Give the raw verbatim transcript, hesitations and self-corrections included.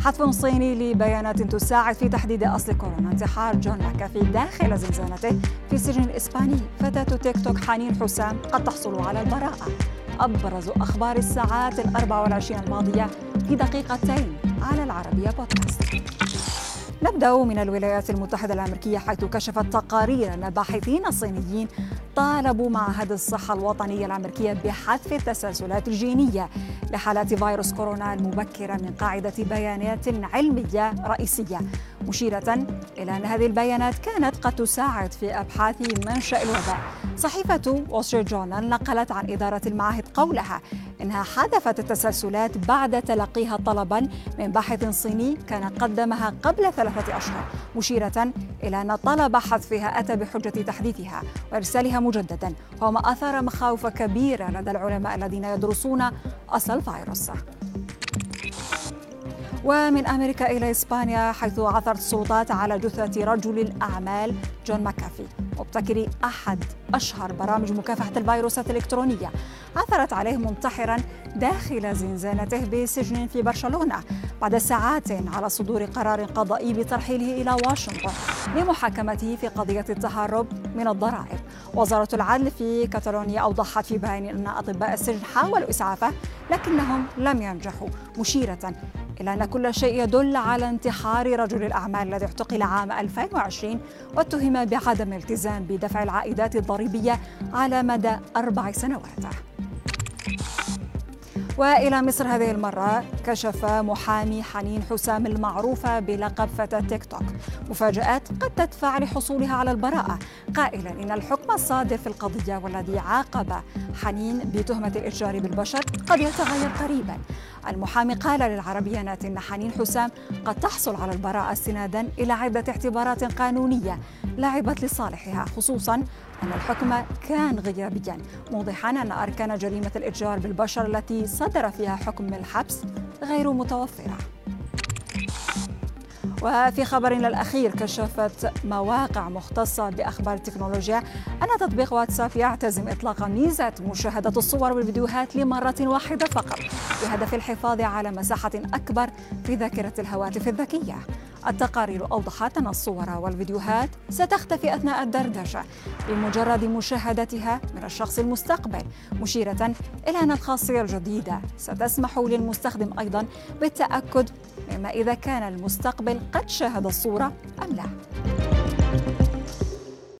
حذف صيني لبيانات تساعد في تحديد أصل كورونا. انتحار جون ماكافي داخل زنزانته في السجن الإسباني. فتاة تيك توك حنين حسام قد تحصل على البراءة. أبرز أخبار الساعات الأربع والعشرين الماضية في دقيقتين على العربية بودكاست. نبدأ من الولايات المتحدة الأمريكية، حيث كشفت تقارير أن باحثين صينيين طالبوا معهد الصحة الوطنية الأمريكية بحذف التسلسلات الجينية لحالات فيروس كورونا المبكرة من قاعدة بيانات علمية رئيسية، مشيرة إلى أن هذه البيانات كانت قد تساعد في أبحاث منشأ الوباء. صحيفة وول ستريت جورنال نقلت عن إدارة المعهد قولها إنها حذفت التسلسلات بعد تلقيها طلباً من باحث صيني كان قدمها قبل ثلاثة أشهر، مشيرة إلى أن طلب حذفها أتى بحجة تحديثها وإرسالها مجدداً، وما أثار مخاوف كبيرة لدى العلماء الذين يدرسون أصل الفيروس. ومن أمريكا إلى إسبانيا، حيث عثرت السلطات على جثة رجل الأعمال جون ماكافي، مبتكر أحد أشهر برامج مكافحة الفيروسات الإلكترونية. عثرت عليه منتحراً داخل زنزانته بسجن في برشلونة بعد ساعات على صدور قرار قضائي بترحيله إلى واشنطن لمحاكمته في قضية التهرب من الضرائب. وزارة العدل في كاتالونيا أوضحت في بيان أن أطباء السجن حاولوا إسعافه لكنهم لم ينجحوا، مشيرة إلى أن كل شيء يدل على انتحار رجل الأعمال الذي اعتقل عام ألفين وعشرين واتهم بعدم الالتزام بدفع العائدات الضريبية على مدى أربع سنوات. وإلى مصر هذه المرة، كشف محامي حنين حسام المعروفة بلقب فتاة تيك توك مفاجآت قد تدفع لحصولها على البراءة، قائلا إن الحكم الصادر في القضية والذي عاقب حنين بتهمة الإتجار بالبشر قد يتغير قريبا. المحامي قال للعربية نت إن حنين حسام قد تحصل على البراءة استنادا إلى عدة اعتبارات قانونية لعبت لصالحها، خصوصا أن الحكم كان غيابيا، موضحا أن أركان جريمة الإتجار بالبشر التي صدر فيها حكم الحبس غير متوفرة. وفي خبرنا الأخير، كشفت مواقع مختصة بأخبار التكنولوجيا أن تطبيق واتساب يعتزم إطلاق ميزة مشاهدة الصور والفيديوهات لمرة واحدة فقط بهدف الحفاظ على مساحة أكبر في ذاكرة الهواتف الذكية. التقارير أوضحت أن الصور والفيديوهات ستختفي أثناء الدردشة بمجرد مشاهدتها من الشخص المستقبل، مشيرة إلى أن الخاصية الجديدة ستسمح للمستخدم أيضا بالتأكد مما إذا كان المستقبل قد شاهد الصورة أم لا.